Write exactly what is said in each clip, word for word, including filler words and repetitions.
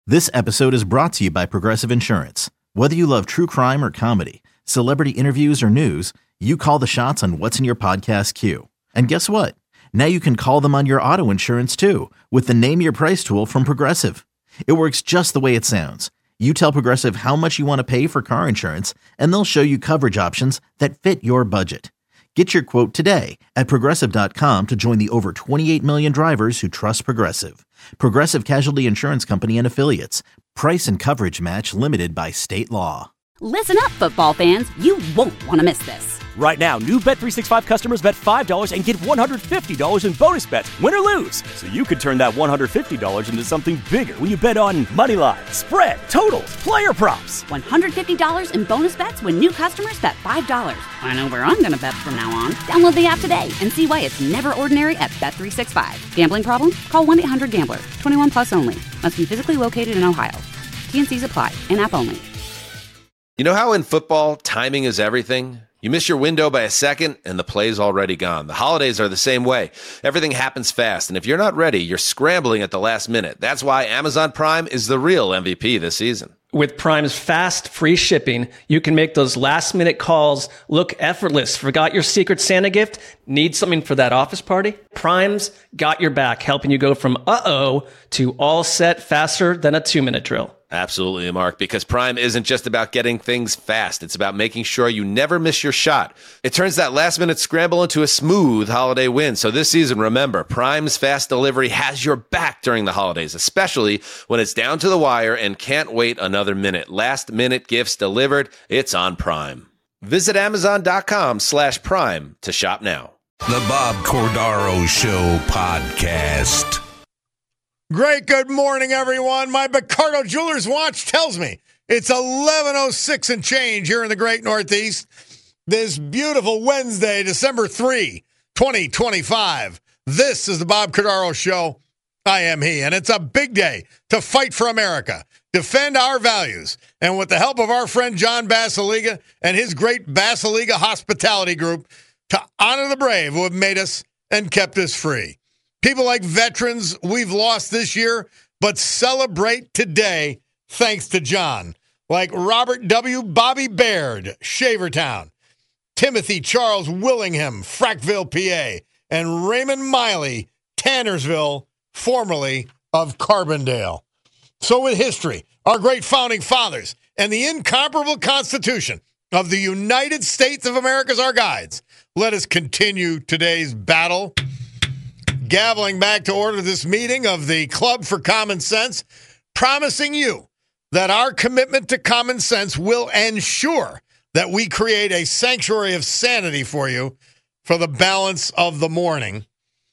This episode is brought to you by Progressive Insurance. Whether you love true crime or comedy, celebrity interviews or news, you call the shots on what's in your podcast queue. And guess what? Now you can call them on your auto insurance too with the Name Your Price tool from Progressive. It works just the way it sounds. You tell Progressive how much you want to pay for car insurance, and they'll show you coverage options that fit your budget. Get your quote today at Progressive dot com to join the over twenty-eight million drivers who trust Progressive. Progressive Casualty Insurance Company and Affiliates. Price and coverage match limited by state law. Listen up, football fans. You won't want to miss this. Right now, new Bet three sixty-five customers bet five dollars and get one hundred fifty dollars in bonus bets, win or lose. So you could turn that one hundred fifty dollars into something bigger when you bet on money line, spread, totals, player props. one hundred fifty dollars in bonus bets when new customers bet five dollars. I know where I'm going to bet from now on. Download the app today and see why it's never ordinary at Bet three sixty-five. Gambling problem? Call one eight hundred gambler. twenty-one plus only. Must be physically located in Ohio. T and C's apply. In-app only. You know how in football, timing is everything? You miss your window by a second, and the play's already gone. The holidays are the same way. Everything happens fast, and if you're not ready, you're scrambling at the last minute. That's why Amazon Prime is the real M V P this season. With Prime's fast, free shipping, you can make those last-minute calls look effortless. Forgot your Secret Santa gift? Need something for that office party? Prime's got your back, helping you go from uh-oh to all set faster than a two-minute drill. Absolutely, Mark, because Prime isn't just about getting things fast. It's about making sure you never miss your shot. It turns that last-minute scramble into a smooth holiday win. So this season, remember, Prime's fast delivery has your back during the holidays, especially when it's down to the wire and can't wait another minute. Last-minute gifts delivered, it's on Prime. Visit Amazon.com slash Prime to shop now. The Bob Cordaro Show podcast. Great, good morning, everyone. My Bacardo Jewelers watch tells me it's eleven oh six and change here in the great Northeast. This beautiful Wednesday, December third, twenty twenty-five. This is the Bob Cordaro Show. I am he, and it's a big day to fight for America, defend our values, and with the help of our friend John Basiliga and his great Basiliga Hospitality Group, to honor the brave who have made us and kept us free. People like veterans we've lost this year, but celebrate today thanks to John. Like Robert W. Bobby Baird, Shavertown, Timothy Charles Willingham, Frackville, P A, and Raymond Miley, Tannersville, formerly of Carbondale. So with history, our great founding fathers, and the incomparable Constitution of the United States of America as our guides, let us continue today's battle. Gaveling back to order this meeting of the Club for Common Sense, promising you that our commitment to common sense will ensure that we create a sanctuary of sanity for you for the balance of the morning.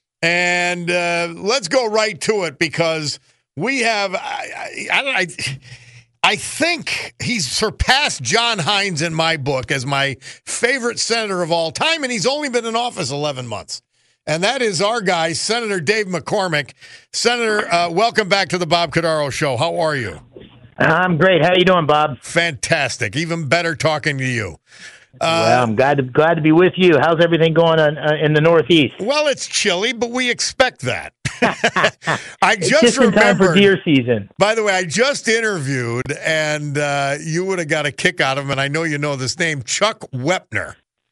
And uh, let's go right to it, because we have, I, I, I, I think he's surpassed John Hines in my book as my favorite senator of all time, and he's only been in office eleven months. And that is our guy, Senator Dave McCormick. Senator, uh, welcome back to the Bob Cordaro Show. How are you? I'm great. How you doing, Bob? Fantastic. Even better talking to you. Uh, well, I'm glad to, glad to be with you. How's everything going on uh, in the Northeast? Well, it's chilly, but we expect that. I just, just in time for deer season. By the way, I just interviewed, and uh, you would have got a kick out of him, and I know you know this name, Chuck Wepner.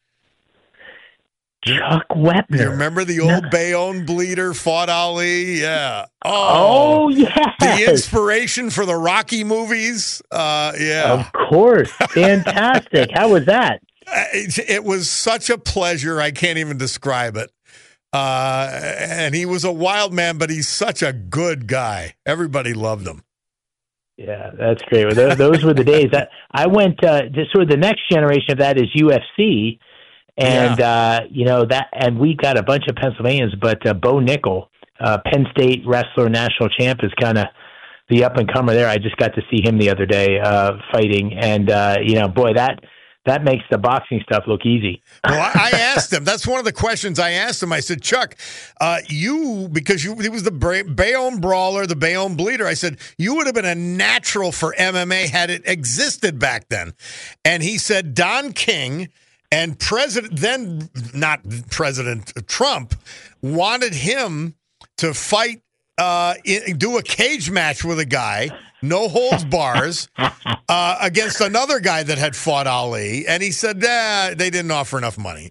Chuck Wepner. You remember the old no. Bayonne bleeder, fought Ali? Yeah. Oh, oh yes. The inspiration for the Rocky movies? Uh, yeah. Of course. Fantastic. How was that? It, it was such a pleasure. I can't even describe it. Uh, and he was a wild man, but he's such a good guy. Everybody loved him. Yeah, that's great. Those, those were the days. That I went uh, to sort of the next generation of that is U F C. And, yeah. uh, you know, that, and we got a bunch of Pennsylvanians, but uh, Bo Nickel, uh, Penn State wrestler, national champ, is kind of the up and comer there. I just got to see him the other day uh, fighting. And, uh, you know, boy, that, that makes the boxing stuff look easy. Well, I, I asked him. That's one of the questions I asked him. I said, Chuck, uh, you, because you, he was the Bayonne brawler, the Bayonne bleeder. I said, you would have been a natural for M M A had it existed back then. And he said, Don King and President, then not President Trump, wanted him to fight, uh, in, do a cage match with a guy no holds bars, uh, against another guy that had fought Ali, and he said, "Ah, they didn't offer enough money."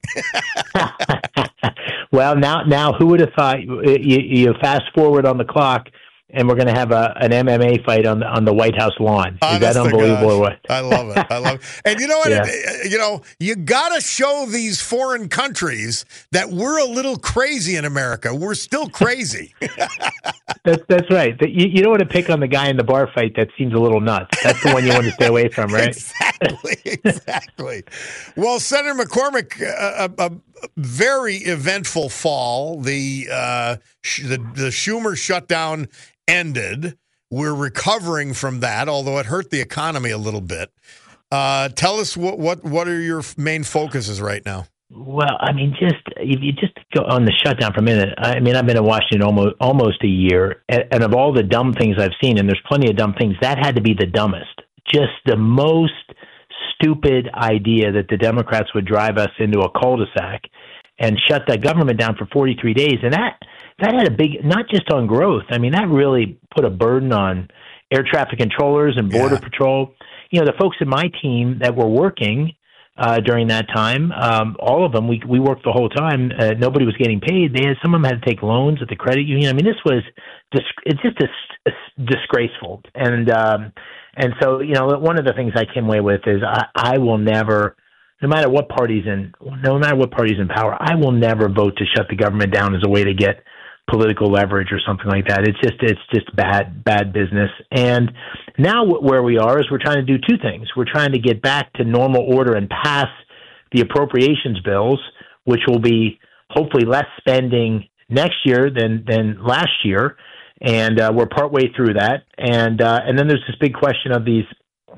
Well, now, now, who would have thought? You, you fast forward on the clock, and we're going to have a an M M A fight on the on the White House lawn. Is that unbelievable or what? I love it. I love it. And you know what? Yeah. It, you know, you got to show these foreign countries that we're a little crazy in America. We're still crazy. That's that's right. You, you don't want to pick on the guy in the bar fight that seems a little nuts. That's the one you want to stay away from, right? Exactly. Exactly. Well, Senator McCormick, a, a, a very eventful fall. The, uh, sh- the the Schumer shutdown ended. We're recovering from that, although it hurt the economy a little bit. Uh, tell us what, what what are your main focuses right now? Well, I mean, just if you just go on the shutdown for a minute. I mean, I've been in Washington almost almost a year, and, and of all the dumb things I've seen, and there's plenty of dumb things, that had to be the dumbest. Just the most stupid idea that the Democrats would drive us into a cul-de-sac and shut the government down for forty-three days, and that. That had a big, not just on growth. I mean, that really put a burden on air traffic controllers and Border yeah. Patrol. You know, the folks in my team that were working uh, during that time, um, all of them, we we worked the whole time. Uh, nobody was getting paid. They had, some of them had to take loans at the credit union. I mean, this was dis- it's just a, a disgraceful. And um, and so, you know, one of the things I came away with is I, I will never. No matter what party's in, no matter what party's in power, I will never vote to shut the government down as a way to get political leverage or something like that. It's just it's just bad bad business. And now where we are is we're trying to do two things. We're trying to get back to normal order and pass the appropriations bills, which will be hopefully less spending next year than than last year. And uh, we're partway through that. And uh, and then there's this big question of these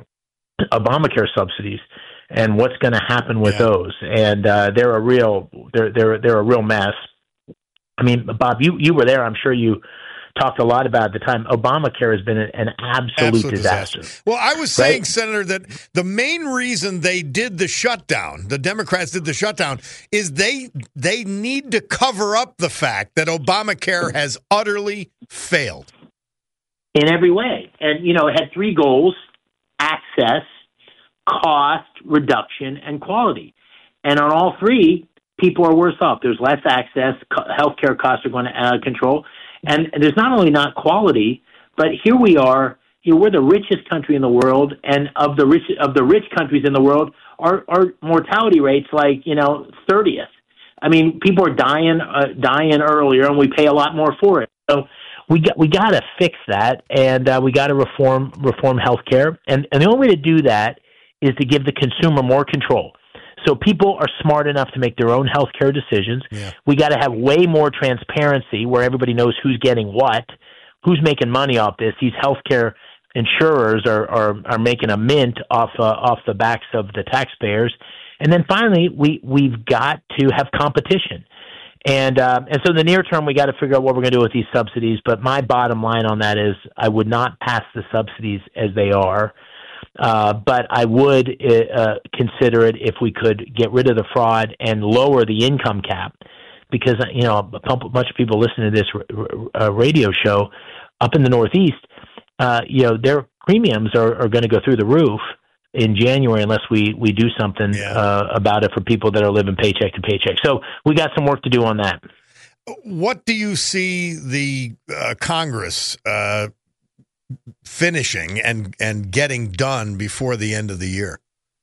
Obamacare subsidies and what's going to happen with yeah. those. And uh, they're a real they're they're they're a real mess. I mean, Bob, you, you were there. I'm sure you talked a lot about at the time. Obamacare has been an, an absolute, absolute disaster. disaster. Well, I was saying, right? Senator, that the main reason they did the shutdown, the Democrats did the shutdown, is they they need to cover up the fact that Obamacare has utterly failed. In every way. And, you know, it had three goals: access, cost, reduction, and quality. And on all three, people are worse off. There's less access. Healthcare costs are going to out of control. And there's not only not quality, but here we are. You know, we're the richest country in the world, and of the rich of the rich countries in the world, our our mortality rates like you know thirtieth. I mean, people are dying uh, dying earlier, and we pay a lot more for it. So we got we got to fix that, and uh, we got to reform reform healthcare. And and the only way to do that is to give the consumer more control. So people are smart enough to make their own healthcare decisions. Yeah. We got to have way more transparency where everybody knows who's getting what, who's making money off this. These healthcare insurers are are, are making a mint off uh, off the backs of the taxpayers. And then finally, we we've got to have competition. And uh, and so in the near term, we got to figure out what we're going to do with these subsidies. But my bottom line on that is I would not pass the subsidies as they are. Uh, but I would uh, consider it if we could get rid of the fraud and lower the income cap, because you know a bunch of people listening to this uh, radio show up in the Northeast, uh, you know their premiums are, are going to go through the roof in January unless we, we do something yeah. uh, about it for people that are living paycheck to paycheck. So we got some work to do on that. What do you see the uh, Congress Uh finishing and and getting done before the end of the year?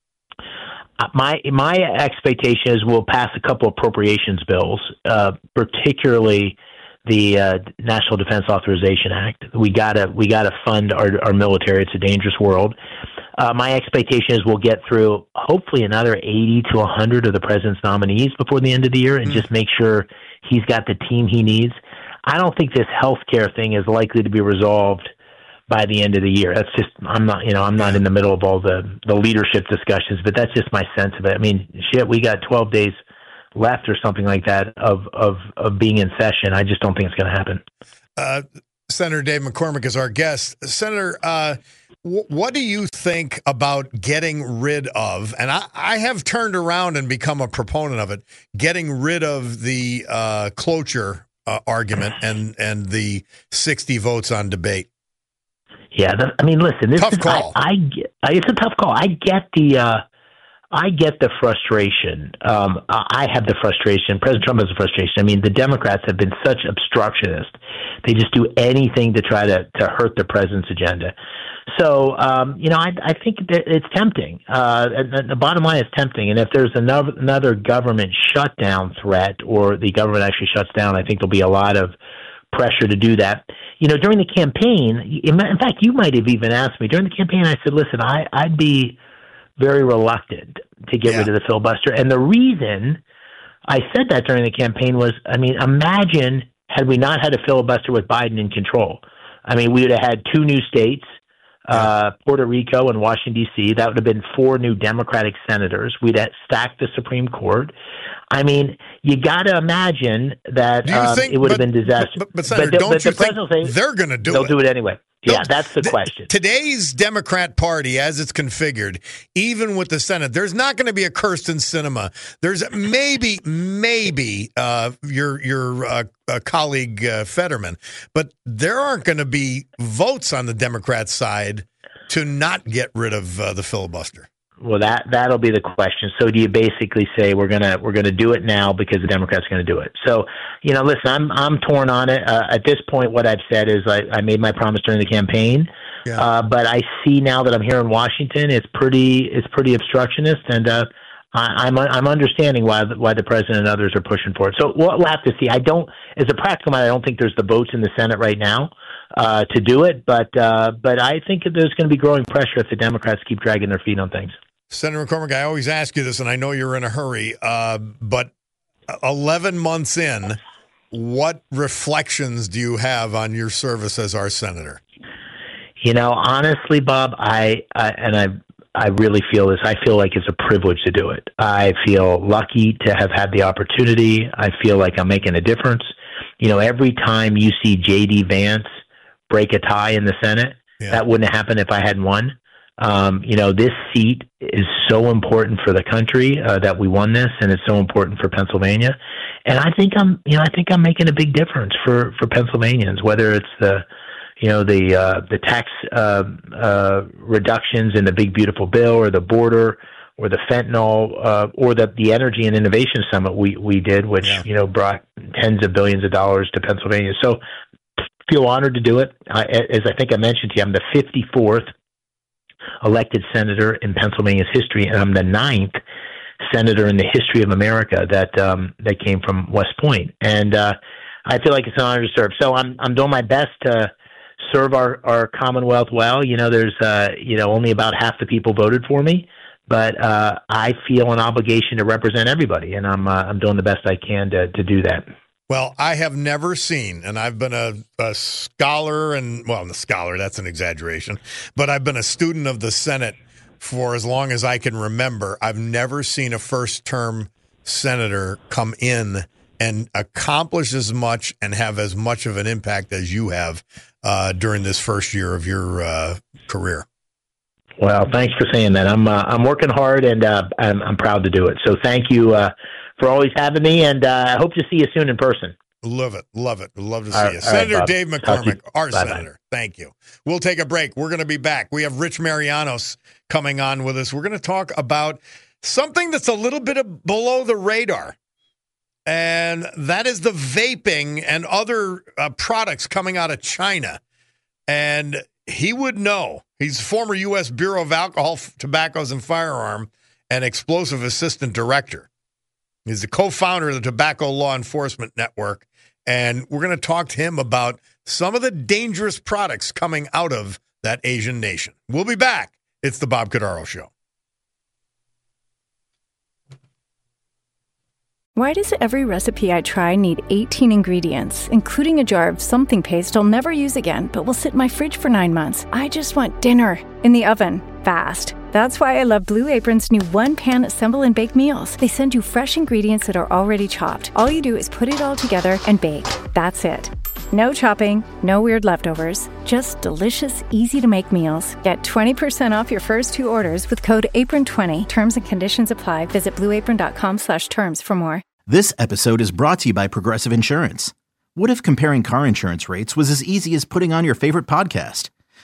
Uh, my my expectation is we'll pass a couple appropriations bills, uh, particularly the uh, National Defense Authorization Act. We gotta we gotta fund our our military. It's a dangerous world. Uh, my expectation is we'll get through hopefully another eighty to one hundred of the president's nominees before the end of the year, and mm. just make sure he's got the team he needs. I don't think this health care thing is likely to be resolved by the end of the year. That's just, I'm not, you know, I'm not in the middle of all the, the leadership discussions, but that's just my sense of it. I mean, shit, we got twelve days left or something like that of, of, of being in session. I just don't think it's going to happen. Uh, Senator Dave McCormick is our guest. Senator, uh, w- what do you think about getting rid of, and I, I have turned around and become a proponent of it, getting rid of the uh, cloture uh, argument and, and the sixty votes on debate? Yeah, the, I mean, listen, this tough is call. I, I get, it's a tough call. I get the uh, I get the frustration. Um, I have the frustration. President Trump has the frustration. I mean, the Democrats have been such obstructionists. They just do anything to try to, to hurt the president's agenda. So, um, you know, I, I think that it's tempting. Uh, the bottom line is tempting. And if there's another, another government shutdown threat, or the government actually shuts down, I think there'll be a lot of pressure to do that. You know, during the campaign, in fact, you might have even asked me during the campaign, I said, listen, I, I'd be very reluctant to get yeah. rid of the filibuster. And the reason I said that during the campaign was, I mean, imagine had we not had a filibuster with Biden in control. I mean, we would have had two new states, uh, Puerto Rico and Washington, D C. That would have been four new Democratic senators. We'd have stacked the Supreme Court. I mean, you got to imagine that um, think, it would but, have been disastrous. But, but, Senator, but, don't but you the think say, they're going to do they'll it? They'll do it anyway. Yeah, Don't, that's the th- question. Today's Democrat Party, as it's configured, even with the Senate, there's not going to be a Kyrsten Sinema. There's maybe, maybe uh, your your uh, uh, colleague uh, Fetterman, but there aren't going to be votes on the Democrat side to not get rid of uh, the filibuster. Well, that that'll be the question. So, do you basically say we're gonna we're gonna do it now because the Democrats are gonna do it? So, you know, listen, I'm I'm torn on it. Uh, at this point, what I've said is I, I made my promise during the campaign, yeah. uh, but I see now that I'm here in Washington, it's pretty it's pretty obstructionist, and uh, I, I'm I'm understanding why the, why the president and others are pushing for it. So we'll, we'll have to see. I don't, as a practical matter, I don't think there's the votes in the Senate right now uh, to do it, but uh, but I think there's going to be growing pressure if the Democrats keep dragging their feet on things. Senator McCormick, I always ask you this, and I know you're in a hurry, uh, but eleven months in, what reflections do you have on your service as our senator? You know, honestly, Bob, I, I and I I really feel this. I feel like it's a privilege to do it. I feel lucky to have had the opportunity. I feel like I'm making a difference. You know, every time you see J D Vance break a tie in the Senate, yeah. that wouldn't have happened if I hadn't won. Um, you know, this seat is so important for the country uh, that we won this, and it's so important for Pennsylvania. And I think I'm, you know, I think I'm making a big difference for, for Pennsylvanians, whether it's the, you know, the uh, the tax uh, uh, reductions in the big beautiful bill, or the border, or the fentanyl, uh, or the the energy and innovation summit we we did, which yeah. you know brought tens of billions of dollars to Pennsylvania. So, feel honored to do it. I, as I think I mentioned to you, I'm the fifty-fourth elected senator in Pennsylvania's history, and I'm the ninth senator in the history of America that um, that came from West Point. And uh, I feel like it's an honor to serve. So I'm I'm doing my best to serve our, our Commonwealth well. You know, there's uh, you know only about half the people voted for me, but uh, I feel an obligation to represent everybody, and I'm uh, I'm doing the best I can to to do that. Well, I have never seen, and I've been a, a scholar, and, well, a scholar, that's an exaggeration, but I've been a student of the Senate for as long as I can remember. I've never seen a first-term senator come in and accomplish as much and have as much of an impact as you have uh, during this first year of your uh, career. Well, thanks for saying that. I'm uh, I'm working hard, and uh, I'm, I'm proud to do it. So thank you uh, for always having me, and I uh, hope to see you soon in person. Love it. Love it. Love to see all you. Right, Senator right, Dave McCormick, our Bye-bye. senator. Thank you. We'll take a break. We're going to be back. We have Rich Marianos coming on with us. We're going to talk about something that's a little bit of below the radar, and that is the vaping and other uh, products coming out of China. And he would know. He's former U S Bureau of Alcohol, Tobaccos, and Firearm and Explosive Assistant Director. He's the co-founder of the Tobacco Law Enforcement Network, and we're going to talk to him about some of the dangerous products coming out of that Asian nation. We'll be back. It's the Bob Cordaro Show. Why does every recipe I try need eighteen ingredients, including a jar of something paste I'll never use again, but will sit in my fridge for nine months? I just want dinner in the oven, fast. That's why I love Blue Apron's new one-pan assemble and bake meals. They send you fresh ingredients that are already chopped. All you do is put it all together and bake. That's it. No chopping, no weird leftovers, just delicious, easy-to-make meals. Get twenty percent off your first two orders with code apron twenty. Terms and conditions apply. Visit blueapron.com slash terms for more. This episode is brought to you by Progressive Insurance. What if comparing car insurance rates was as easy as putting on your favorite podcast?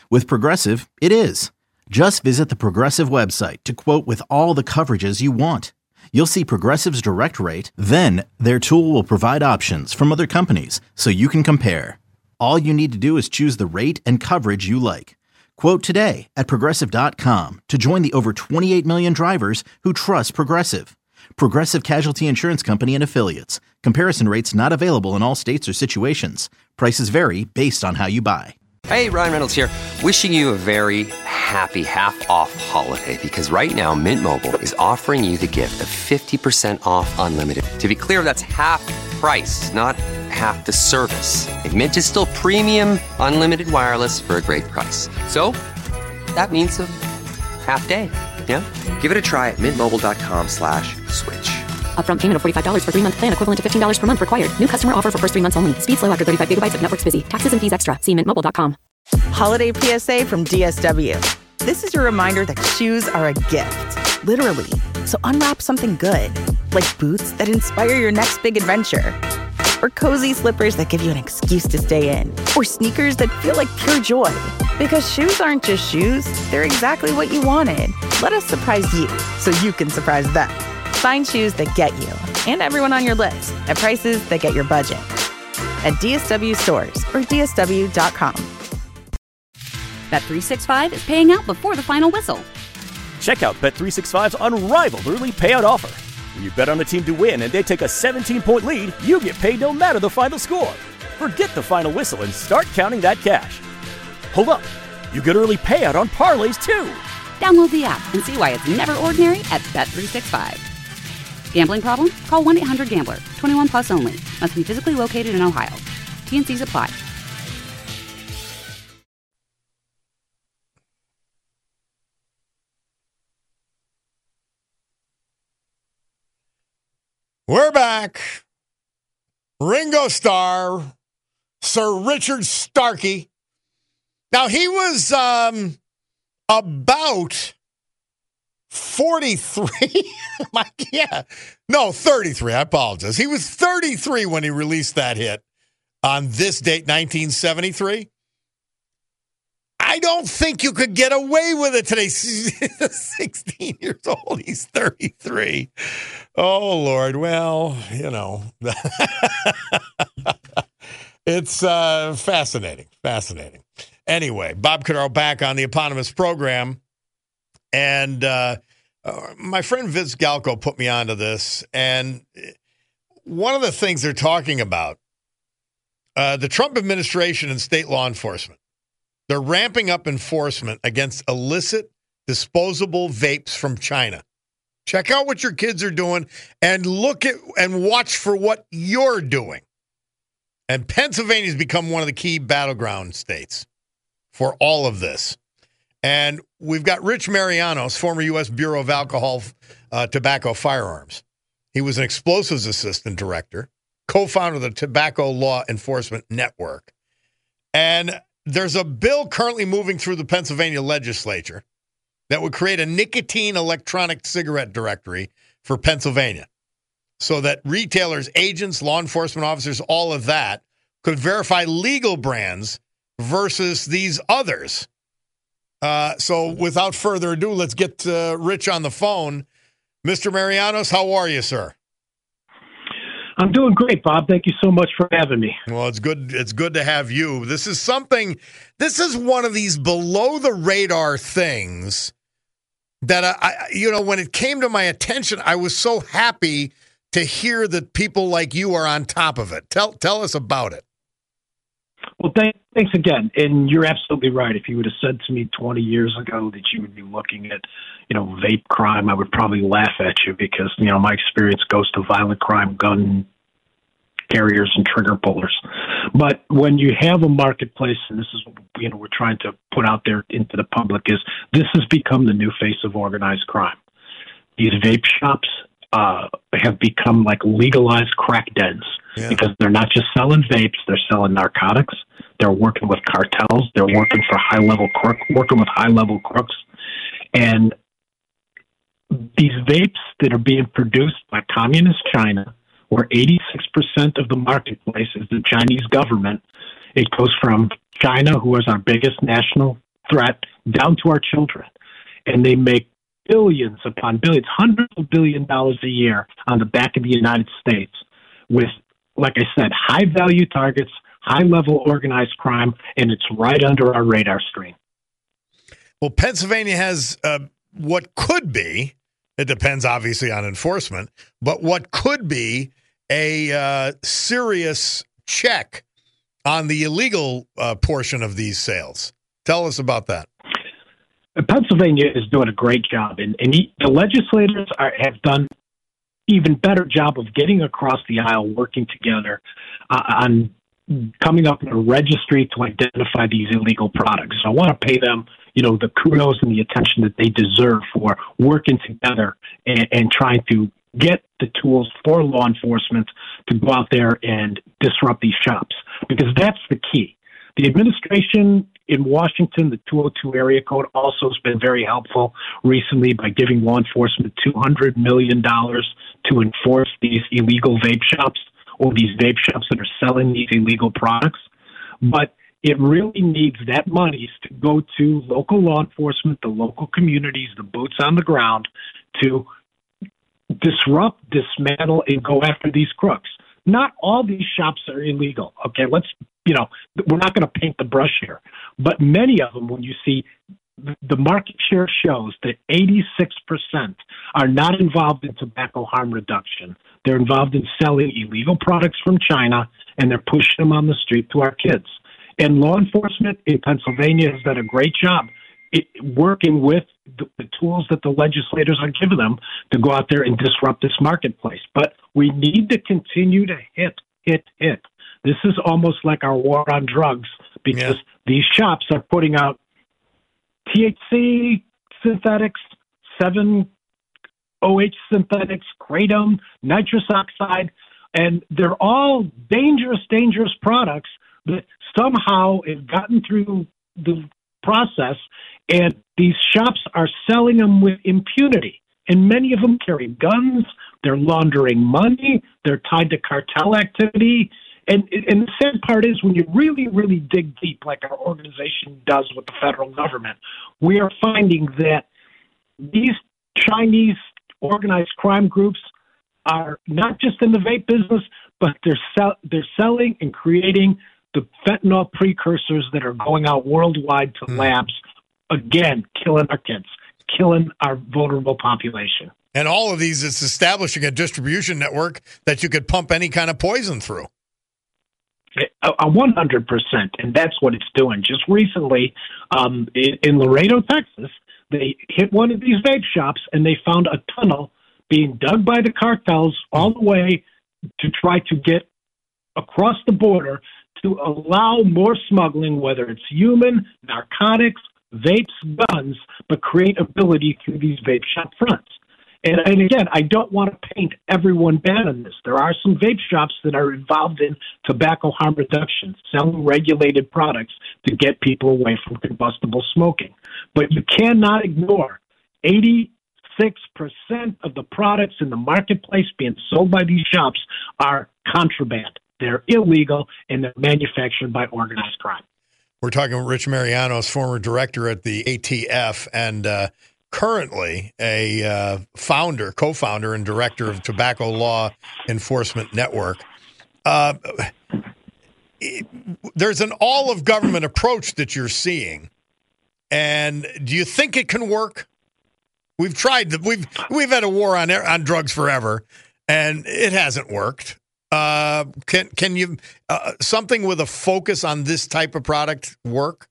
With Progressive, it is. Just visit the Progressive website to quote with all the coverages you want. You'll see Progressive's direct rate, then their tool will provide options from other companies so you can compare. All you need to do is choose the rate and coverage you like. Quote today at Progressive dot com to join the over twenty-eight million drivers who trust Progressive. Progressive Casualty Insurance Company and Affiliates. Comparison rates not available in all states or situations. Prices vary based on how you buy. Hey, Ryan Reynolds here. Wishing you a very happy half-off holiday because right now Mint Mobile is offering you the gift of fifty percent off unlimited. To be clear, that's half price, not half the service. And Mint is still premium unlimited wireless for a great price. So that means a half day. Yeah? Give it a try at mintmobile.com slash switch. Upfront payment of forty-five dollars for three-month plan equivalent to fifteen dollars per month required. New customer offer for first three months only. Speed slow after thirty-five gigabytes if network's busy. Taxes and fees extra. See mint mobile dot com. Holiday P S A from D S W. This is your reminder that shoes are a gift. Literally. So unwrap something good. Like boots that inspire your next big adventure. Or cozy slippers that give you an excuse to stay in. Or sneakers that feel like pure joy. Because shoes aren't just shoes. They're exactly what you wanted. Let us surprise you so you can surprise them. Find shoes that get you and everyone on your list at prices that get your budget. At D S W stores or D S W dot com. Bet three sixty-five is paying out before the final whistle. Check out Bet three sixty-five's unrivaled early payout offer. When you bet on a team to win and they take a seventeen-point lead, you get paid no matter the final score. Forget the final whistle and start counting that cash. Hold up. You get early payout on parlays, too. Download the app and see why it's never ordinary at Bet three sixty-five. Gambling problem? Call one eight hundred gambler. twenty-one plus only. Must be physically located in Ohio. T and Cs apply. We're back. Ringo Starr, Sir Richard Starkey. Now, he was um, about forty-three. yeah. No, thirty-three. I apologize. He was thirty-three when he released that hit on this date, nineteen seventy-three. I don't think you could get away with it today. sixteen years old. He's thirty-three. Oh, Lord. Well, you know. It's uh, fascinating. Fascinating. Anyway, Bob Cordaro back on the eponymous program. And uh, uh, my friend Vince Galco put me onto this. And one of the things they're talking about, uh, the Trump administration and state law enforcement, they're ramping up enforcement against illicit disposable vapes from China. Check out what your kids are doing and look at and watch for what you're doing. And Pennsylvania's become one of the key battleground states for all of this. And we've got Rich Marianos, former U S Bureau of Alcohol, uh, Tobacco, Firearms. He was an explosives assistant director, co-founder of the Tobacco Law Enforcement Network. And there's a bill currently moving through the Pennsylvania legislature that would create a nicotine electronic cigarette directory for Pennsylvania so that retailers, agents, law enforcement officers, all of that could verify legal brands versus these others. Uh, so without further ado, let's get uh, Rich on the phone. Mister Marianos, how are you, sir? I'm doing great, Bob. Thank you so much for having me. Well, it's good. It's good to have you. This is something, this is one of these below the radar things that I, I, you know, when it came to my attention, I was so happy to hear that people like you are on top of it. Tell, tell us about it. Well, thank, thanks again. And you're absolutely right. If you would have said to me twenty years ago that you would be looking at, you know, vape crime, I would probably laugh at you because, you know, my experience goes to violent crime, gun carriers, and trigger pullers. But when you have a marketplace, and this is what, you know, we're trying to put out there into the public, is this has become the new face of organized crime. These vape shops uh, have become like legalized crack dens. Yeah. Because they're not just selling vapes, they're selling narcotics. They're working with cartels. They're working for high level crook, working with high level crooks. And these vapes that are being produced by communist China, where eighty-six percent of the marketplace is the Chinese government. It goes from China, who is our biggest national threat down to our children. And they make billions upon billions, hundreds of billion dollars a year on the back of the United States with, like I said, high-value targets, high-level organized crime, and it's right under our radar screen. Well, Pennsylvania has uh, what could be, it depends obviously on enforcement, but what could be a uh, serious check on the illegal uh, portion of these sales. Tell us about that. Pennsylvania is doing a great job, and, and he, the legislators are, have done even better job of getting across the aisle, working together uh, on coming up with a registry to identify these illegal products. So I want to pay them, you know, the kudos and the attention that they deserve for working together and, and trying to get the tools for law enforcement to go out there and disrupt these shops, because that's the key. The administration in Washington, the two oh two area code, also has been very helpful recently by giving law enforcement two hundred million dollars to enforce these illegal vape shops or these vape shops that are selling these illegal products. But it really needs that money to go to local law enforcement, the local communities, the boots on the ground to disrupt, dismantle, and go after these crooks. Not all these shops are illegal. Okay, let's, you know, we're not going to paint the brush here. But many of them, when you see the market share shows that eighty-six percent are not involved in tobacco harm reduction. They're involved in selling illegal products from China, and they're pushing them on the street to our kids. And law enforcement in Pennsylvania has done a great job it, working with the, the tools that the legislators are giving them to go out there and disrupt this marketplace. But we need to continue to hit, hit, hit. This is almost like our war on drugs, because yeah. these shops are putting out T H C synthetics, seven O H synthetics, kratom, nitrous oxide, and they're all dangerous, dangerous products that somehow have gotten through the process, and these shops are selling them with impunity. And many of them carry guns, they're laundering money, they're tied to cartel activity. And, and the sad part is, when you really, really dig deep, like our organization does with the federal government, we are finding that these Chinese organized crime groups are not just in the vape business, but they're sell- they're selling and creating the fentanyl precursors that are going out worldwide to mm. labs, again, killing our kids, killing our vulnerable population. And all of these is establishing a distribution network that you could pump any kind of poison through. A one hundred percent, and that's what it's doing. Just recently, um, in, in Laredo, Texas, they hit one of these vape shops, and they found a tunnel being dug by the cartels all the way to try to get across the border to allow more smuggling, whether it's human, narcotics, vapes, guns, but create ability through these vape shop fronts. And, and again, I don't want to paint everyone bad on this. There are some vape shops that are involved in tobacco harm reduction, selling regulated products to get people away from combustible smoking. But you cannot ignore eighty-six percent of the products in the marketplace being sold by these shops are contraband. They're illegal, and they're manufactured by organized crime. We're talking with Rich Marianos, former director at the A T F, and uh, currently a uh, founder, co-founder, and director of Tobacco Law Enforcement Network. Uh, it, there's an all-of-government approach that you're seeing, and do you think it can work? We've tried. The, we've we've had a war on on drugs forever, and it hasn't worked. Uh, can can you uh, something with a focus on this type of product work?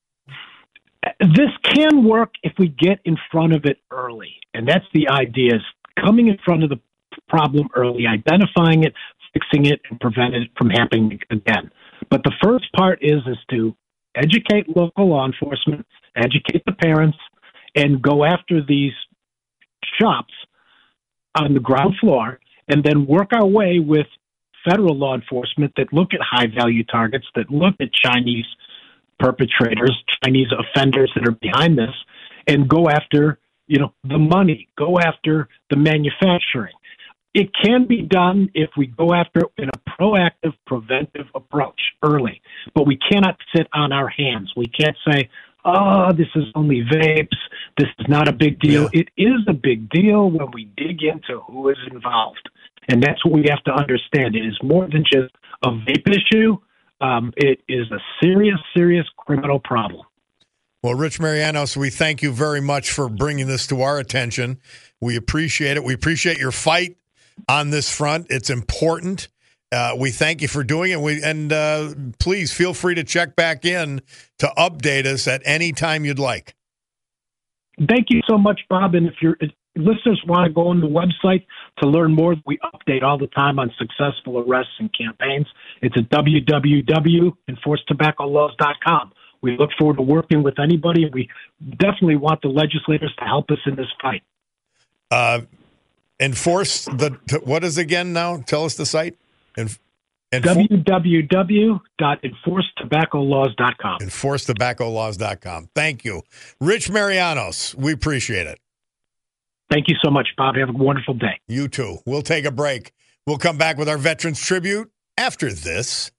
This can work if we get in front of it early, and that's the idea: is coming in front of the problem early, identifying it, fixing it, and preventing it from happening again. But the first part is is to educate local law enforcement, educate the parents, and go after these shops on the ground floor, and then work our way with federal law enforcement that look at high-value targets, that look at Chinese perpetrators, Chinese offenders that are behind this, and go after, you know, the money, go after the manufacturing. It can be done if we go after it in a proactive, preventive approach early, but we cannot sit on our hands. We can't say, oh, this is only vapes. This is not a big deal. Yeah. It is a big deal when we dig into who is involved. And that's what we have to understand. It is more than just a vape issue. Um, it is a serious, serious criminal problem. Well, Rich Marianos, we thank you very much for bringing this to our attention. We appreciate it. We appreciate your fight on this front. It's important. Uh, we thank you for doing it. We and uh, please feel free to check back in to update us at any time you'd like. Thank you so much, Bob. And if your listeners want to go on the website to learn more, we update all the time on successful arrests and campaigns. It's at w w w dot enforce tobacco laws dot com. We look forward to working with anybody, and we definitely want the legislators to help us in this fight. Uh, enforce the what is again now? Tell us the site. Enf- enfor- w w w dot enforce tobacco laws dot com. enforce tobacco laws dot com. Thank you. Rich Marianos, we appreciate it. Thank you so much, Bob. Have a wonderful day. You too. We'll take a break. We'll come back with our Veterans Tribute after this.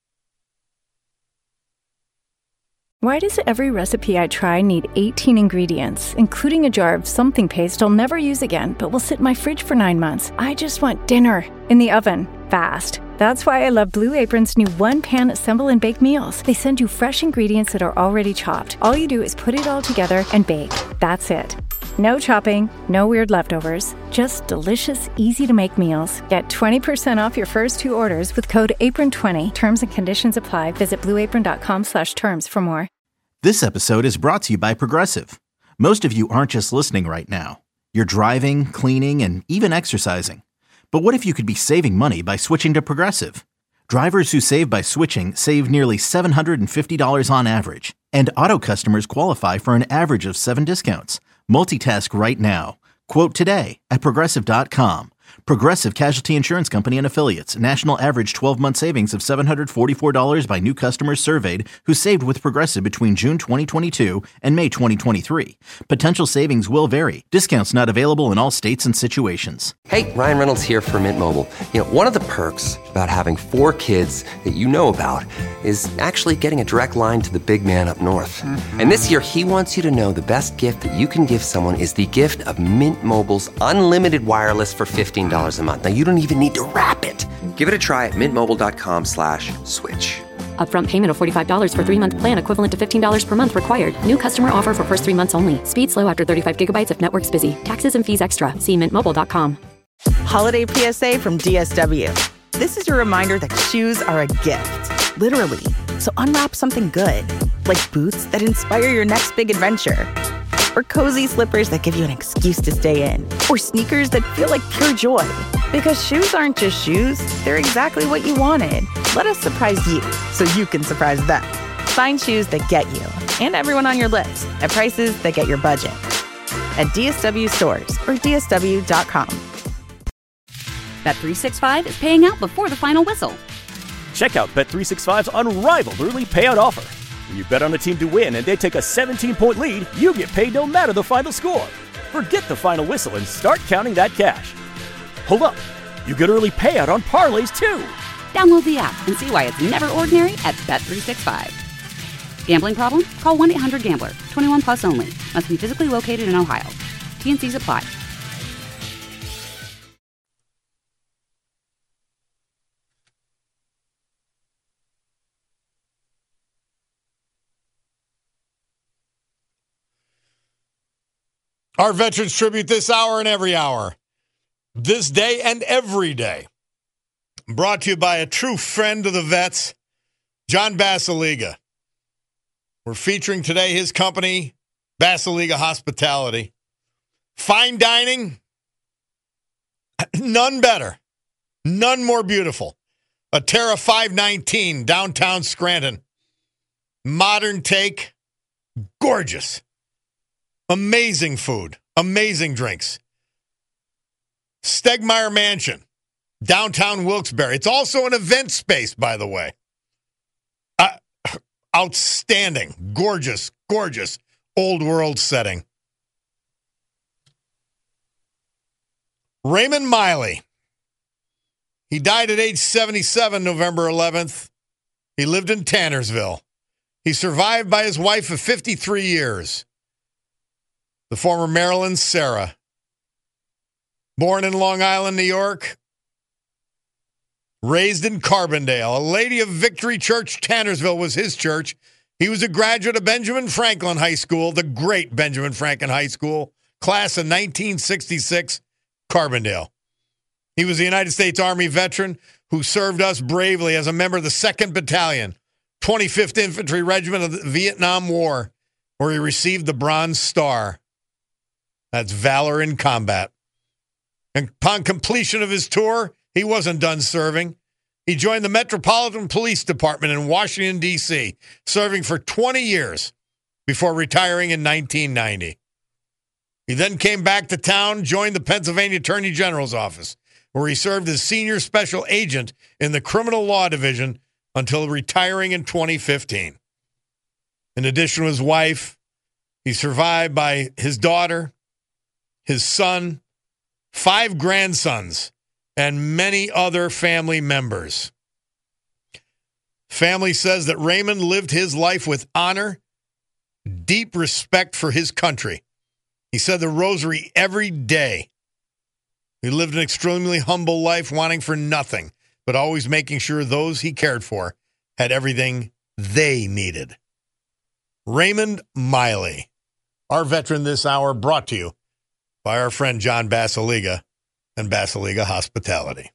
Why does every recipe I try need eighteen ingredients, including a jar of something paste I'll never use again, but will sit in my fridge for nine months? I just want dinner in the oven, fast. That's why I love Blue Apron's new one-pan assemble and bake meals. They send you fresh ingredients that are already chopped. All you do is put it all together and bake. That's it. No chopping, no weird leftovers, just delicious, easy-to-make meals. Get twenty percent off your first two orders with code apron twenty. Terms and conditions apply. Visit blue apron dot com slash terms for more. This episode is brought to you by Progressive. Most of you aren't just listening right now. You're driving, cleaning, and even exercising. But what if you could be saving money by switching to Progressive? Drivers who save by switching save nearly seven hundred fifty dollars on average. And auto customers qualify for an average of seven discounts. Multitask right now. Quote today at progressive dot com. Progressive Casualty Insurance Company and Affiliates. National average twelve-month savings of seven hundred forty-four dollars by new customers surveyed who saved with Progressive between June twenty twenty-two and May twenty twenty-three. Potential savings will vary. Discounts not available in all states and situations. Hey, Ryan Reynolds here from Mint Mobile. You know, one of the perks about having four kids that you know about is actually getting a direct line to the big man up north. Mm-hmm. And this year, he wants you to know the best gift that you can give someone is the gift of Mint Mobile's unlimited wireless for fifteen dollars a month. Now, you don't even need to wrap it. Give it a try at mintmobile.com slash switch. Upfront payment of forty-five dollars for three-month plan equivalent to fifteen dollars per month required. New customer offer for first three months only. Speed slow after thirty-five gigabytes if network's busy. Taxes and fees extra. See mint mobile dot com. Holiday P S A from D S W. This is your reminder that shoes are a gift, literally. So unwrap something good, like boots that inspire your next big adventure. Or cozy slippers that give you an excuse to stay in. Or sneakers that feel like pure joy. Because shoes aren't just shoes, they're exactly what you wanted. Let us surprise you so you can surprise them. Find shoes that get you and everyone on your list at prices that get your budget. At D S W stores or D S W dot com. Bet three sixty-five is paying out before the final whistle. Check out Bet three sixty-five's unrivaled early payout offer. When you bet on a team to win and they take a seventeen-point lead, you get paid no matter the final score. Forget the final whistle and start counting that cash. Hold up. You get early payout on parlays, too. Download the app and see why it's never ordinary at Bet three sixty-five. Gambling problem? Call one eight hundred gambler. twenty-one plus only. Must be physically located in Ohio. T and Cs apply. Our Veterans Tribute this hour and every hour. This day and every day. Brought to you by a true friend of the vets, John Basiliga. We're featuring today his company, Basiliga Hospitality. Fine dining, none better, none more beautiful. A Terra five nineteen, downtown Scranton. Modern take, gorgeous. Amazing food, amazing drinks. Stegmeyer Mansion, downtown Wilkes-Barre. It's also an event space, by the way. Uh, outstanding, gorgeous, gorgeous old world setting. Raymond Miley. He died at age seventy-seven, November eleventh. He lived in Tannersville. He's survived by his wife of fifty-three years, the former Marilyn Sarah. Born in Long Island, New York, raised in Carbondale. A Lady of Victory Church, Tannersville was his church. He was a graduate of Benjamin Franklin High School, the great Benjamin Franklin High School, class of nineteen sixty-six, Carbondale. He was a United States Army veteran who served us bravely as a member of the second Battalion, twenty-fifth Infantry Regiment of the Vietnam War, where he received the Bronze Star. That's valor in combat. And upon completion of his tour, he wasn't done serving. He joined the Metropolitan Police Department in Washington, D C, serving for twenty years before retiring in nineteen ninety. He then came back to town, joined the Pennsylvania Attorney General's office, where he served as senior special agent in the Criminal Law Division until retiring in twenty fifteen. In addition to his wife, he's survived by his daughter, his son, five grandsons, and many other family members. Family says that Raymond lived his life with honor, deep respect for his country. He said the rosary every day. He lived an extremely humble life, wanting for nothing, but always making sure those he cared for had everything they needed. Raymond Miley, our veteran this hour, brought to you by our friend John Basiliga and Basiliga Hospitality.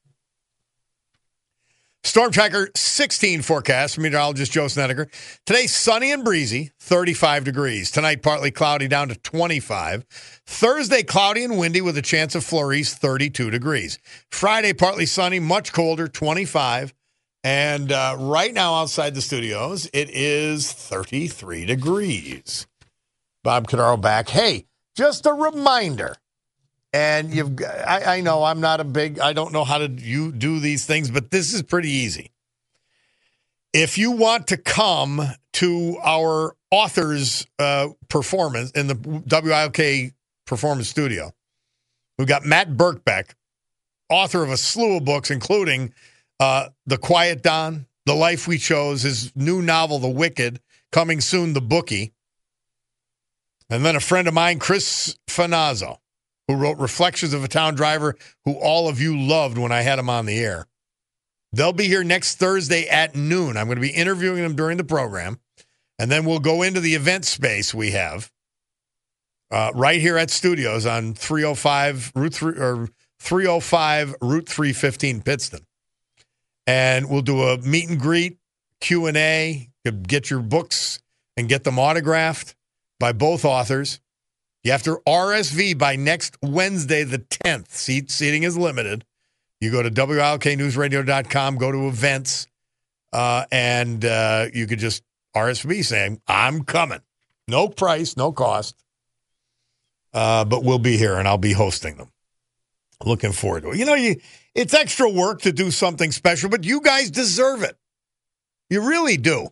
Storm Tracker sixteen forecast, meteorologist Joe Snedeker. Today, sunny and breezy, thirty-five degrees. Tonight, partly cloudy down to twenty-five. Thursday, cloudy and windy with a chance of flurries, thirty-two degrees. Friday, partly sunny, much colder, twenty-five. And uh, right now outside the studios, it is thirty-three degrees. Bob Cordaro back. Hey, just a reminder, and you've I, I know I'm not a big, I don't know how to you do these things, but this is pretty easy. If you want to come to our authors' uh, performance in the W I L K Performance Studio, we've got Matt Birkbeck, author of a slew of books, including uh, The Quiet Don, The Life We Chose, his new novel, The Wicked, coming soon, The Bookie. And then a friend of mine, Chris Finazzo, who wrote Reflections of a Town Driver, who all of you loved when I had him on the air. They'll be here next Thursday at noon. I'm going to be interviewing them during the program. And then we'll go into the event space we have uh, right here at Studios on three oh five Route three or three oh five Route three fifteen Pittston. And we'll do a meet and greet, Q and A, get your books and get them autographed by both authors. You have to R S V by next Wednesday, the tenth. Seat, seating is limited. You go to W I L K news radio dot com, go to events, uh, and uh, you could just R S V saying, I'm coming. No price, no cost. Uh, but we'll be here, and I'll be hosting them. Looking forward to it. You know, you it's extra work to do something special, but you guys deserve it. You really do.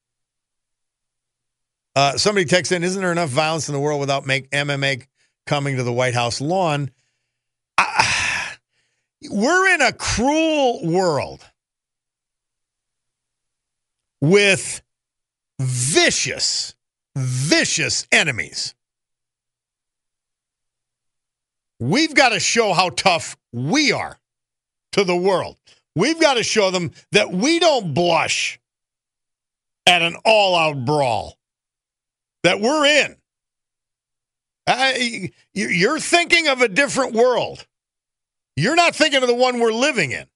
Uh, somebody texted in, isn't there enough violence in the world without make M M A coming to the White House lawn? I, we're in a cruel world with vicious, vicious enemies. We've got to show how tough we are to the world. We've got to show them that we don't blush at an all-out brawl. That we're in. I, you're thinking of a different world. You're not thinking of the one we're living in.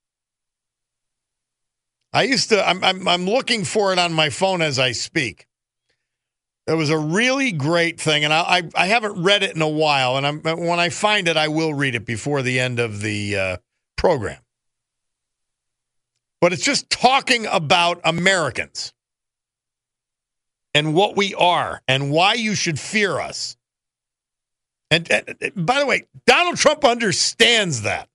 I used to, I'm, I'm, I'm looking for it on my phone as I speak. It was a really great thing, and I, I, I haven't read it in a while, and I'm, when I find it, I will read it before the end of the uh, program. But it's just talking about Americans. And what we are, and why you should fear us. And, and, and by the way, Donald Trump understands that.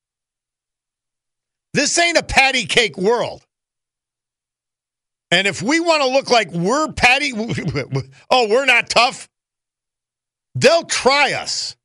This ain't a patty cake world. And if we want to look like we're patty, oh, we're not tough, they'll try us.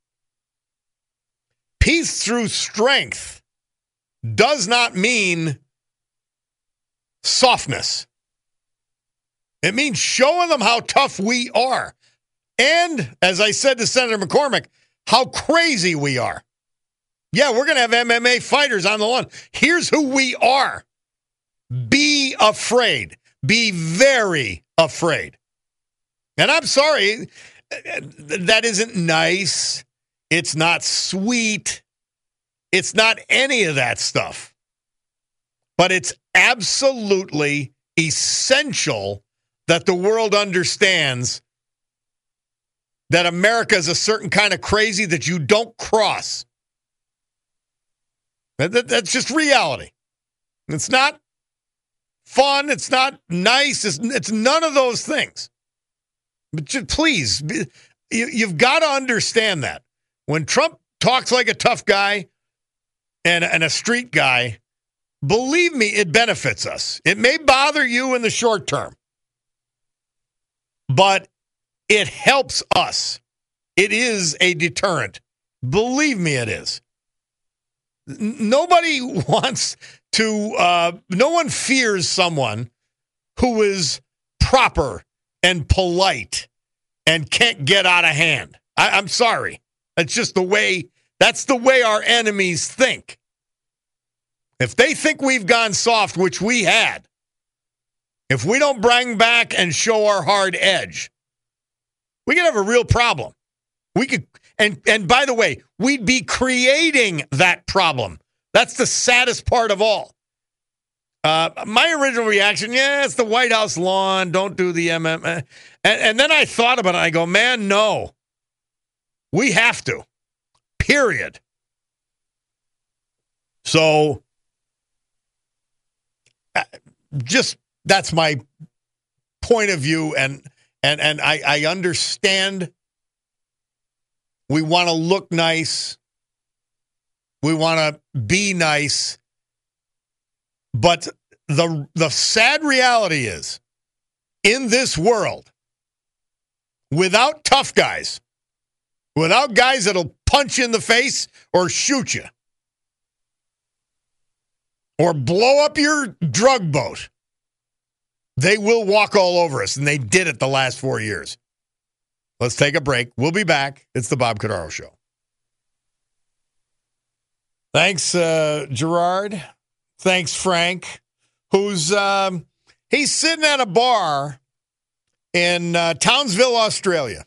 Peace through strength does not mean softness. It means showing them how tough we are. And, as I said to Senator McCormick, how crazy we are. Yeah, we're going to have M M A fighters on the lawn. Here's who we are. Be afraid. Be very afraid. And I'm sorry, that isn't nice. It's not sweet. It's not any of that stuff. But it's absolutely essential that the world understands that America is a certain kind of crazy that you don't cross. That, that, that's just reality. It's not fun. It's not nice. It's, it's none of those things. But just, please, you, you've got to understand that. When Trump talks like a tough guy and, and a street guy, believe me, it benefits us. It may bother you in the short term, but it helps us. It is a deterrent. Believe me, it is. Nobody wants to, uh, no one fears someone who is proper and polite and can't get out of hand. I, I'm sorry. That's just the way, that's the way our enemies think. If they think we've gone soft, which we had, if we don't bring back and show our hard edge, we could have a real problem. We could, and and by the way, we'd be creating that problem. That's the saddest part of all. Uh, my original reaction, yeah, it's the White House lawn. Don't do the M M A. And, and then I thought about it. I go, man, no. We have to. Period. So, uh, just that's my point of view, and and and I, I understand. We want to look nice. We want to be nice. But the the sad reality is, in this world, without tough guys, without guys that'll punch you in the face or shoot you, or blow up your drug boat, they will walk all over us, and they did it the last four years. Let's take a break. We'll be back. It's the Bob Cordaro Show. Thanks, uh, Gerard. Thanks, Frank, who's um, he's sitting at a bar in uh, Townsville, Australia,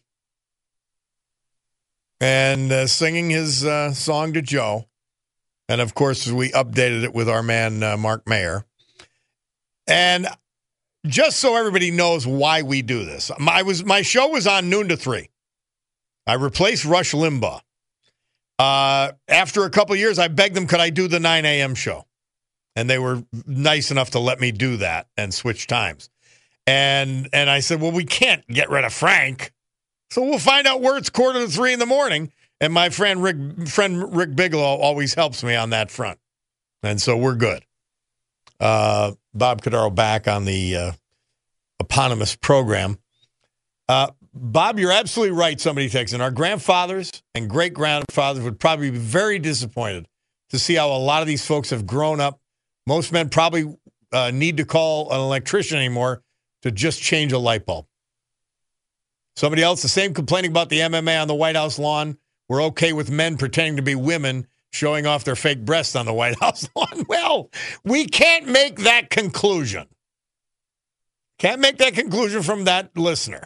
and uh, singing his uh, song to Joe. And, of course, we updated it with our man, uh, Mark Mayer. And just so everybody knows why we do this, my, was, my show was on noon to three. I replaced Rush Limbaugh. Uh, after a couple of years, I begged them, could I do the nine a.m. show? And they were nice enough to let me do that and switch times. And and I said, well, we can't get rid of Frank. So we'll find out where it's quarter to three in the morning. And my friend Rick, friend Rick Bigelow always helps me on that front. And so we're good. Uh, Bob Cordaro back on the uh, eponymous program. Uh, Bob, you're absolutely right, somebody texted. Our grandfathers and great-grandfathers would probably be very disappointed to see how a lot of these folks have grown up. Most men probably uh, need to call an electrician anymore to just change a light bulb. Somebody else, the same complaining about the M M A on the White House lawn. We're okay with men pretending to be women showing off their fake breasts on the White House lawn. Well, we can't make that conclusion. Can't make that conclusion from that listener.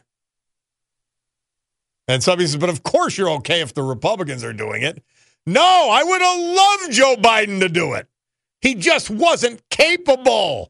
And somebody says, but of course you're okay if the Republicans are doing it. No, I would have loved Joe Biden to do it. He just wasn't capable.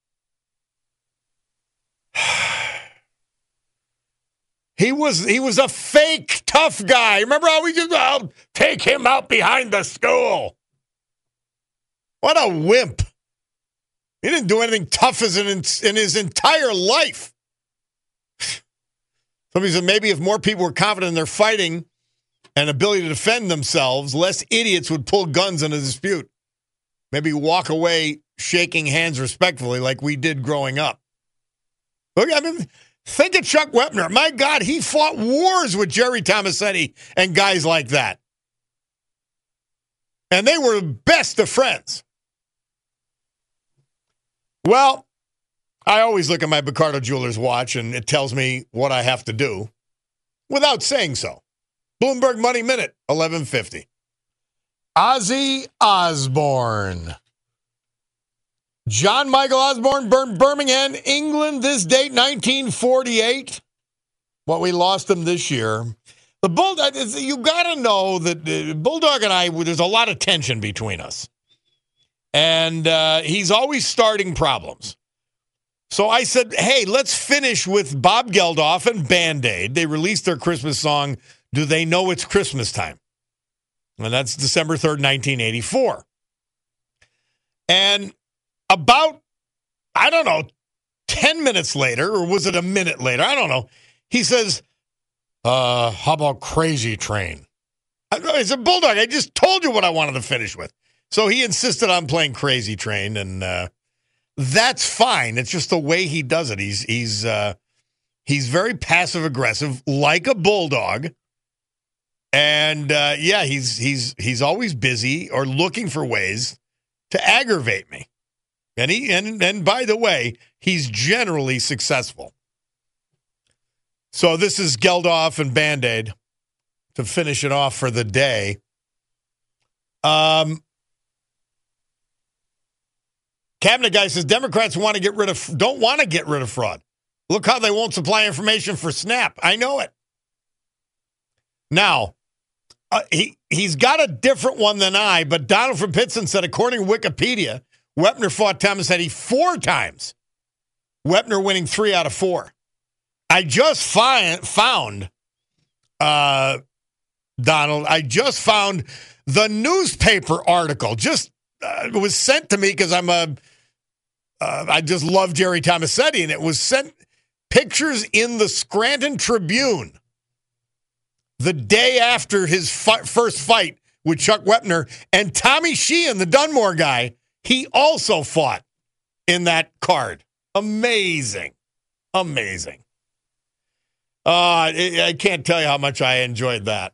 He was he was a fake tough guy. Remember how we just, I'll take him out behind the school. What a wimp. He didn't do anything tough as in, in his entire life. Somebody said maybe if more people were confident in their fighting and ability to defend themselves, less idiots would pull guns in a dispute. Maybe walk away shaking hands respectfully like we did growing up. Look, I mean, think of Chuck Wepner. My God, he fought wars with Jerry Tomasetti and guys like that. And they were best of friends. Well, I always look at my Bacardo Jewelers watch, and it tells me what I have to do without saying so. Bloomberg Money Minute, eleven fifty. Ozzy Osbourne. John Michael Osborne, born Birmingham, England, this date, nineteen forty-eight. What we lost him this year. The Bulldog, you got to know that the Bulldog and I, there's a lot of tension between us. And uh, he's always starting problems. So I said, hey, let's finish with Bob Geldof and Band-Aid. They released their Christmas song, Do They Know It's Christmas Time? And that's December third, nineteen eighty-four. And about, I don't know, ten minutes later, or was it a minute later? I don't know. He says, uh, how about Crazy Train? I said, Bulldog, I just told you what I wanted to finish with. So he insisted on playing Crazy Train, and uh, that's fine. It's just the way he does it. He's he's uh, he's very passive-aggressive, like a bulldog. And, uh, yeah, he's he's he's always busy or looking for ways to aggravate me. And, he, and, and by the way, he's generally successful. So this is Geldof and Band-Aid to finish it off for the day. Um, Cabinet guy says Democrats want to get rid of don't want to get rid of fraud. Look how they won't supply information for SNAP. I know it. Now, uh, he, he's got a different one than I, but Donald from Pittston said, according to Wikipedia, Wepner fought Thomas Eddy four times. Wepner winning three out of four. I just find, found, uh, Donald, I just found the newspaper article. Just uh, it was sent to me because I'm a, uh, I just love Jerry Tomasetti, and it was sent pictures in the Scranton Tribune the day after his fi- first fight with Chuck Wepner, and Tommy Sheehan, the Dunmore guy, he also fought in that card. Amazing. Amazing. Uh, I can't tell you how much I enjoyed that.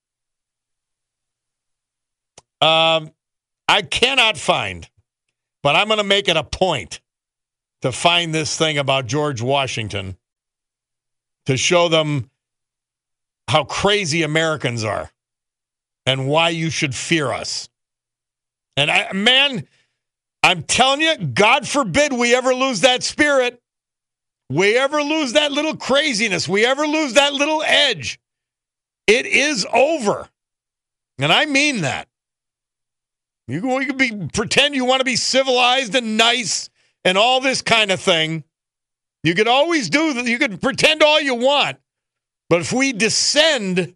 Um, I cannot find, but I'm going to make it a point to find this thing about George Washington to show them how crazy Americans are and why you should fear us. And, I, man, I'm telling you, God forbid we ever lose that spirit. We ever lose that little craziness. We ever lose that little edge. It is over. And I mean that. You can, you can be, pretend you want to be civilized and nice and all this kind of thing. You could always do that. You could pretend all you want. But if we descend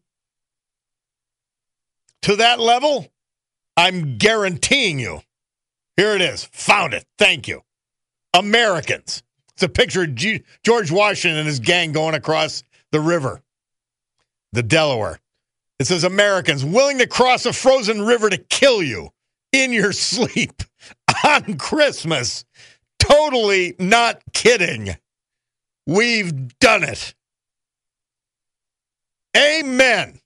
to that level, I'm guaranteeing you. Here it is. Found it. Thank you. Americans. It's a picture of G- George Washington and his gang going across the river, the Delaware. It says, Americans willing to cross a frozen river to kill you in your sleep on Christmas. Totally not kidding. We've done it. Amen.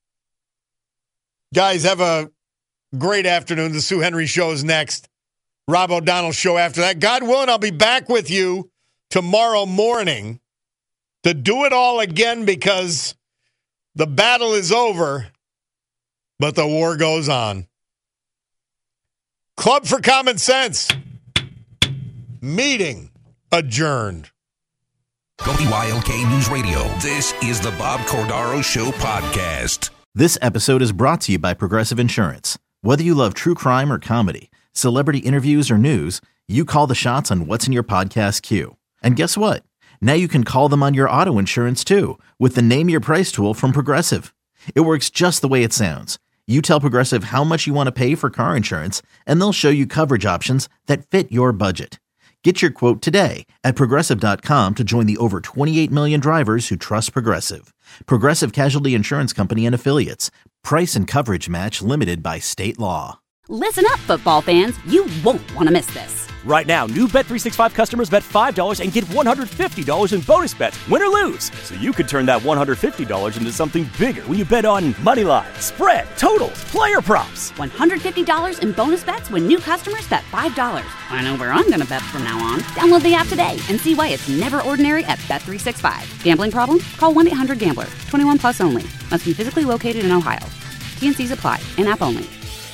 Guys, have a great afternoon. The Sue Henry Show is next. Rob O'Donnell Show after that. God willing, I'll be back with you tomorrow morning to do it all again, because the battle is over, but the war goes on. Club for Common Sense. Meeting adjourned. W I L K News Radio. This is the Bob Cordaro Show podcast. This episode is brought to you by Progressive Insurance. Whether you love true crime or comedy, celebrity interviews or news, you call the shots on what's in your podcast queue. And guess what? Now you can call them on your auto insurance too with the Name Your Price tool from Progressive. It works just the way it sounds. You tell Progressive how much you want to pay for car insurance, and they'll show you coverage options that fit your budget. Get your quote today at Progressive dot com to join the over twenty-eight million drivers who trust Progressive. Progressive Casualty Insurance Company and Affiliates. Price and coverage match limited by state law. Listen up, football fans. You won't want to miss this. Right now, new Bet three sixty-five customers bet five dollars and get one hundred fifty dollars in bonus bets, win or lose. So you could turn that one hundred fifty dollars into something bigger when you bet on money lines, spread, totals, player props. one hundred fifty dollars in bonus bets when new customers bet five dollars. I know where I'm going to bet from now on. Download the app today and see why it's never ordinary at Bet three sixty-five. Gambling problem? Call one eight hundred gambler. twenty-one plus only. Must be physically located in Ohio. T N Cs apply. In-app only.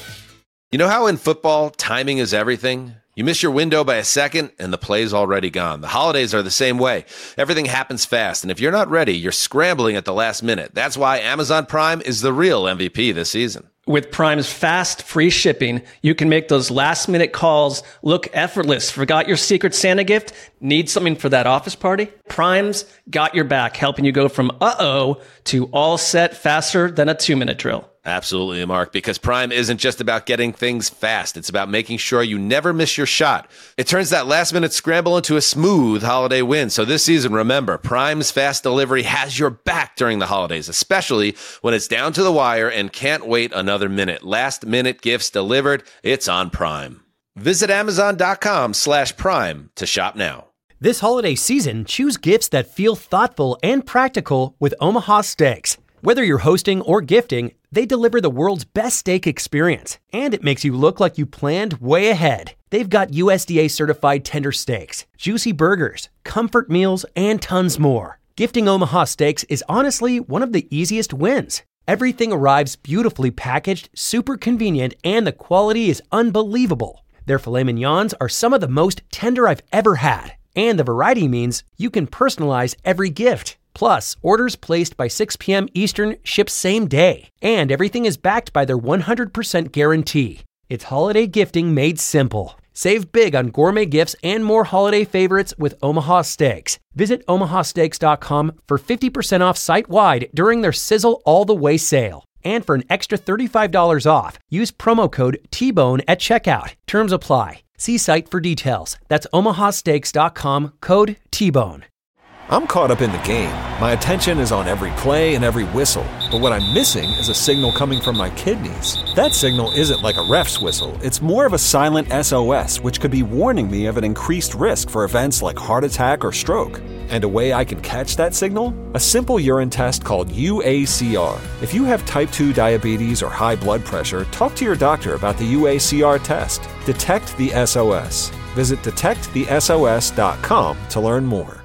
You know how in football, timing is everything? You miss your window by a second, and the play's already gone. The holidays are the same way. Everything happens fast, and if you're not ready, you're scrambling at the last minute. That's why Amazon Prime is the real M V P this season. With Prime's fast, free shipping, you can make those last-minute calls look effortless. Forgot your Secret Santa gift? Need something for that office party? Prime's got your back, helping you go from uh-oh to all set faster than a two-minute drill. Absolutely, Mark, because Prime isn't just about getting things fast. It's about making sure you never miss your shot. It turns that last-minute scramble into a smooth holiday win. So this season, remember, Prime's fast delivery has your back during the holidays, especially when it's down to the wire and can't wait another minute. Last-minute gifts delivered, it's on Prime. Visit Amazon.com slash Prime to shop now. This holiday season, choose gifts that feel thoughtful and practical with Omaha Steaks. Whether you're hosting or gifting, they deliver the world's best steak experience, and it makes you look like you planned way ahead. They've got U S D A-certified tender steaks, juicy burgers, comfort meals, and tons more. Gifting Omaha Steaks is honestly one of the easiest wins. Everything arrives beautifully packaged, super convenient, and the quality is unbelievable. Their filet mignons are some of the most tender I've ever had, and the variety means you can personalize every gift. Plus, orders placed by six p.m. Eastern ship same day, and everything is backed by their one hundred percent guarantee. It's holiday gifting made simple. Save big on gourmet gifts and more holiday favorites with Omaha Steaks. Visit omaha steaks dot com for fifty percent off site-wide during their Sizzle All the Way sale. And for an extra thirty-five dollars off, use promo code T Bone at checkout. Terms apply. See site for details. That's omaha steaks dot com, code T Bone. I'm caught up in the game. My attention is on every play and every whistle. But what I'm missing is a signal coming from my kidneys. That signal isn't like a ref's whistle. It's more of a silent S O S, which could be warning me of an increased risk for events like heart attack or stroke. And a way I can catch that signal? A simple urine test called U A C R. If you have type two diabetes or high blood pressure, talk to your doctor about the U A C R test. Detect the S O S. Visit detect the S O S dot com to learn more.